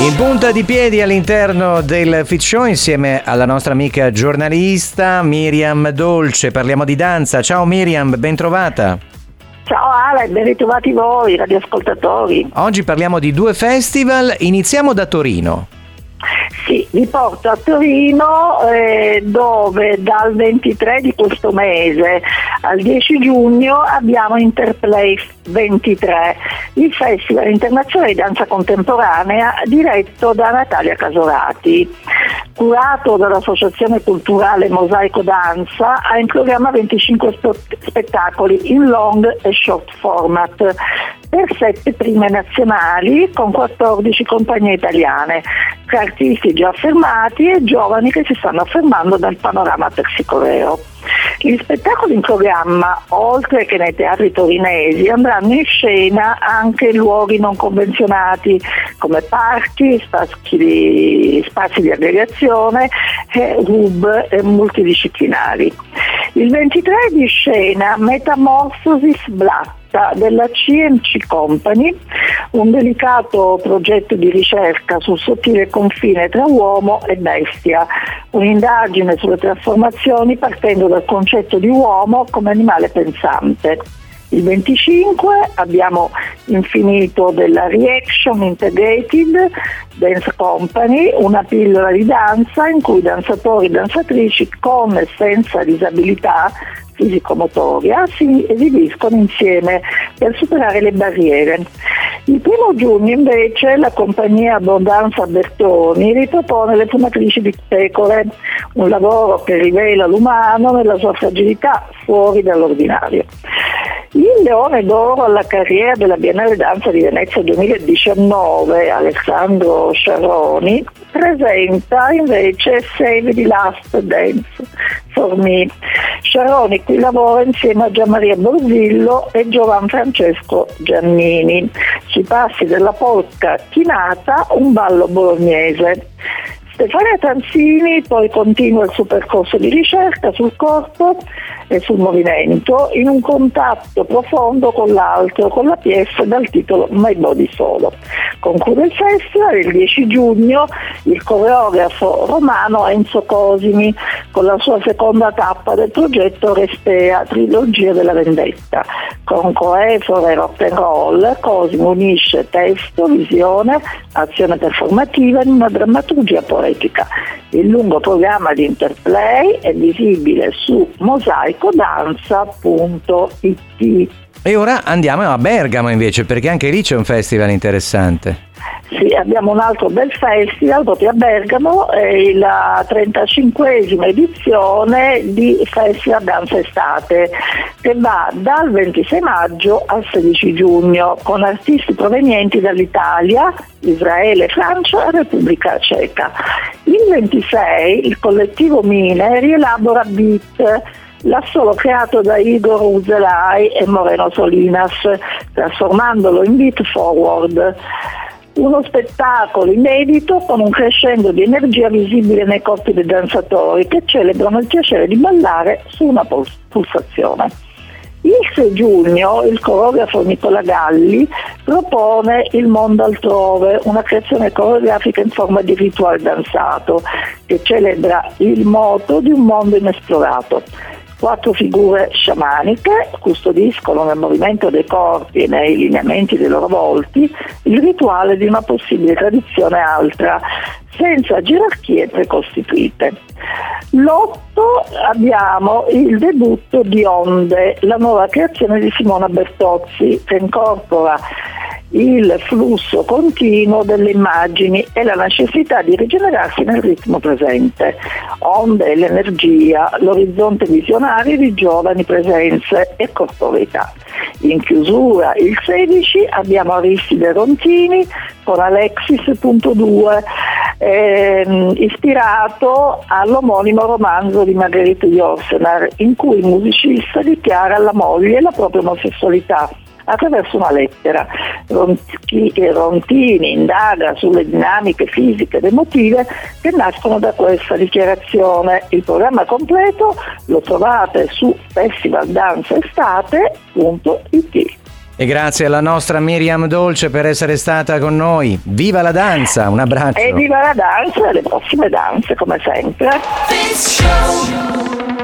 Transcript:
In punta di piedi all'interno del Fit Show insieme alla nostra amica giornalista Miriam Dolce. Parliamo di danza. Ciao Miriam, ben trovata. Ciao Ale, ben ritrovati voi radioascoltatori. Oggi parliamo di 2 festival. Iniziamo da Torino. Sì, vi porto a Torino dove dal 23 di questo mese al 10 giugno abbiamo Interplay 23, il Festival internazionale di danza contemporanea diretto da Natalia Casorati. Curato dall'Associazione Culturale Mosaico Danza, ha in programma 25 spettacoli in long e short format per 7 prime nazionali con 14 compagnie italiane, tra artisti già affermati e giovani che si stanno affermando nel panorama persicoreo. Gli spettacoli in programma, oltre che nei teatri torinesi, andranno in scena anche in luoghi non convenzionati come parchi, spazi di aggregazione, hub multidisciplinari. Il 23 di scena Metamorphosis Black della CMC Company, un delicato progetto di ricerca sul sottile confine tra uomo e bestia, un'indagine sulle trasformazioni partendo dal concetto di uomo come animale pensante. Il 25 abbiamo Infinito della Reaction Integrated Dance Company, una pillola di danza in cui danzatori e danzatrici con e senza disabilità fisico-motoria si esibiscono insieme per superare le barriere. Il 1 giugno invece la compagnia Abbondanza Bertoni ripropone Le fumatrici di pecore, un lavoro che rivela l'umano nella sua fragilità fuori dall'ordinario. Il Leone d'Oro alla carriera della Biennale Danza di Venezia 2019, Alessandro Sciarroni, presenta invece Save the Last Dance for Me. Sciarroni qui lavora insieme a Gianmaria Borzillo e Giovan Francesco Giannini sui passi della polka chinata, un ballo bolognese. Stefania Tanzini poi continua il suo percorso di ricerca sul corpo e sul movimento in un contatto profondo con l'altro, con la pièce dal titolo My Body Solo. Conclude il festival il 10 giugno il coreografo romano Enzo Cosimi con la sua seconda tappa del progetto Respea, trilogia della vendetta. Con coefore e rock and roll Cosimi unisce testo, visione, azione performativa in una drammaturgia poetica. Il lungo programma di Interplay è visibile su mosaicodanza.it. E ora andiamo a Bergamo invece, perché anche lì c'è un festival interessante. Sì, abbiamo un altro bel festival proprio a Bergamo, è la 35esima edizione di Festival Danza Estate, che va dal 26 maggio al 16 giugno con artisti provenienti dall'Italia, Israele, Francia e Repubblica Ceca. Il 26 il collettivo Mine rielabora Beat, l'assolo creato da Igor Uzelai e Moreno Solinas, trasformandolo in Beat Forward. Uno spettacolo inedito con un crescendo di energia visibile nei corpi dei danzatori che celebrano il piacere di ballare su una pulsazione. Il 6 giugno il coreografo Nicola Galli propone Il mondo altrove, una creazione coreografica in forma di rituale danzato che celebra il moto di un mondo inesplorato. 4 figure sciamaniche custodiscono nel movimento dei corpi e nei lineamenti dei loro volti il rituale di una possibile tradizione altra, senza gerarchie precostituite. L'8 abbiamo il debutto di Onde, la nuova creazione di Simona Bertozzi, che incorpora il flusso continuo delle immagini e la necessità di rigenerarsi nel ritmo presente. Onde è l'energia, l'orizzonte visionario di giovani presenze e corporeità. In chiusura il 16 abbiamo Aristide Rontini con Alexis.2, ispirato all'omonimo romanzo di Marguerite Yourcenar, in cui il musicista dichiara alla moglie la propria omosessualità attraverso una lettera. Rontini indaga sulle dinamiche fisiche ed emotive che nascono da questa dichiarazione. Il programma completo lo trovate su festivaldanzaestate.it. E grazie alla nostra Miriam Dolce per essere stata con noi. Viva la danza, un abbraccio. E viva la danza e le prossime danze come sempre.